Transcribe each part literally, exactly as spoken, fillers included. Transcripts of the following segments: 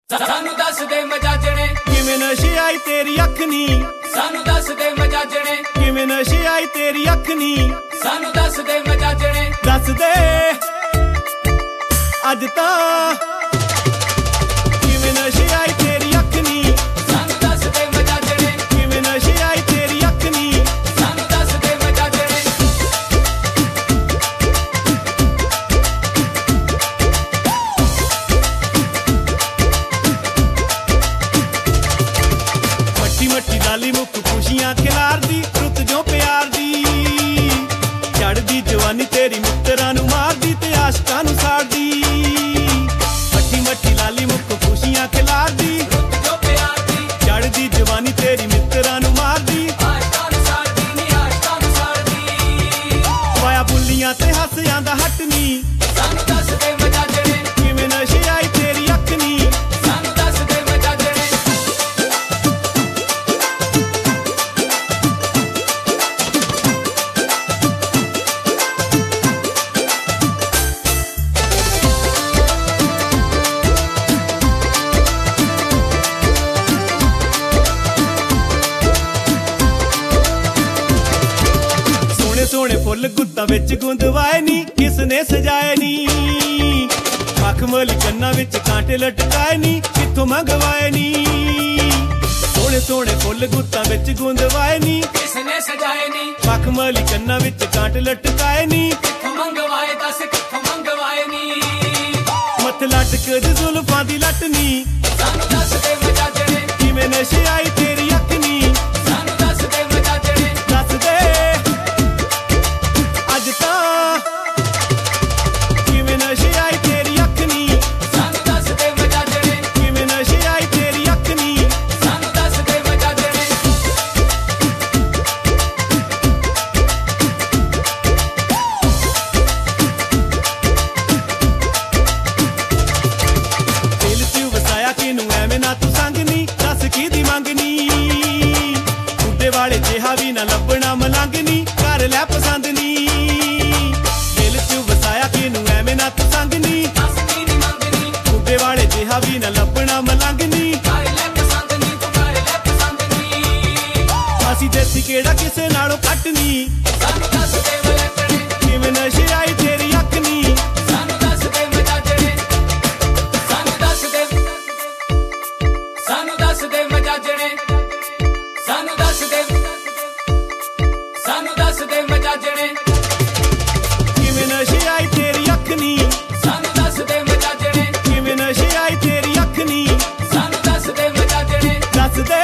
सानू दस दे मजाजणे किवें नशे आई तेरी अख नी, सानू दस दे मजाजणे किवें नशे आई तेरी अख नी, सानू दस दे मजाजणे दस दे अज तां किवें नशे आई तेरी अख नी, सानू दस दे मजाजणे किवें नशे आई तेरी अख नी, सानू दस दे मजाजणे मट्टी मट्टी डाली मुख खुशियां खिलार दी, रुत जो प्यार दी चढ़दी जवानी तेरी मित्तरां नू मार दी ते आशकां नू साड़ दी। मट्टी मट्टी लाली मुख खुशियां खिलार दी, जो प्यार दी चढ़दी जवानी तेरी मित्तरां नू मार दी, आशकां नू साड़ दी नी आशकां नू साड़ दी वाया बुल्लियां ते हसियां दा हट नी, सानू दस दे मजाजणे किवें नशे आई तेरी अख नी, सानू दस दे मजाजणे सोने फुल गुत्ता विच गुंदवाए नी, किसने सजाए नी मखमली कन्ना विच कांटे लटकाए नी, किथों मंगवाए नी। सोने सोने फुल गुत्ता विच गुंदवाए नी, किसने सजाए नी मखमली कन्ना विच कांटे लटकाए नी, किथों मंगवाए दस किथों मंगवाए नी मथ लटक जुल्फां दी लट नी, सानू दस दे मजाजणे किवें नशे आई तेरी अख नी, सानू दस दे मजाजणे दस दे अज तां किवें नशे आई तेरी अख नी, सानू दस दे मजाजणे किवें नशे आई तेरी अख नी, सानू दस दे मजाजणे दिल च वसाया किनू एवें ना तू संगनी, दस किहदी मंगनी बुड्ढे वाले जिहा भी ना लभना मलंगनी, कर लै पसंद नी। दिल च वसाया किनू एवें ना तू संगनी, दस दी नी मंगनी बुड्ढे वाले जिहा भी ना लभना मलंगनी, कर ले पसंद नी तू कर ले पसंद नी असी देसी केड़ा किसे नालों घट नी, सानू दस दे मजाजणे किवें नशे आई तेरी अख नी, सानू दस दे मजाजणे सानू दस दे सानू दस दे मजाजणे सानू दस दे सानू दस दे मजाजणे किवें नशे आई तेरी अख नी, सानू दस दे मजाजणे किवें नशे आई तेरी अख नी, सानू दस दे मजाजणे दस दे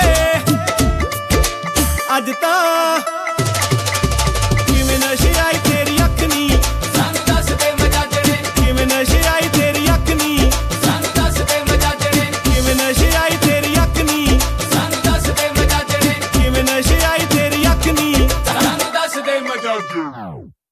अज तां किवें नशे आई तेरी अख नी, सानू दस दे मजाजणे किवें नशे आई तेरी अख नी, सानू दस दे मजाजणे किवें नशे आई तेरी अख नी, सानू दस दे मजाजणे किवें नशे आई तेरी अख नी। सानू दस दे मजाजणे।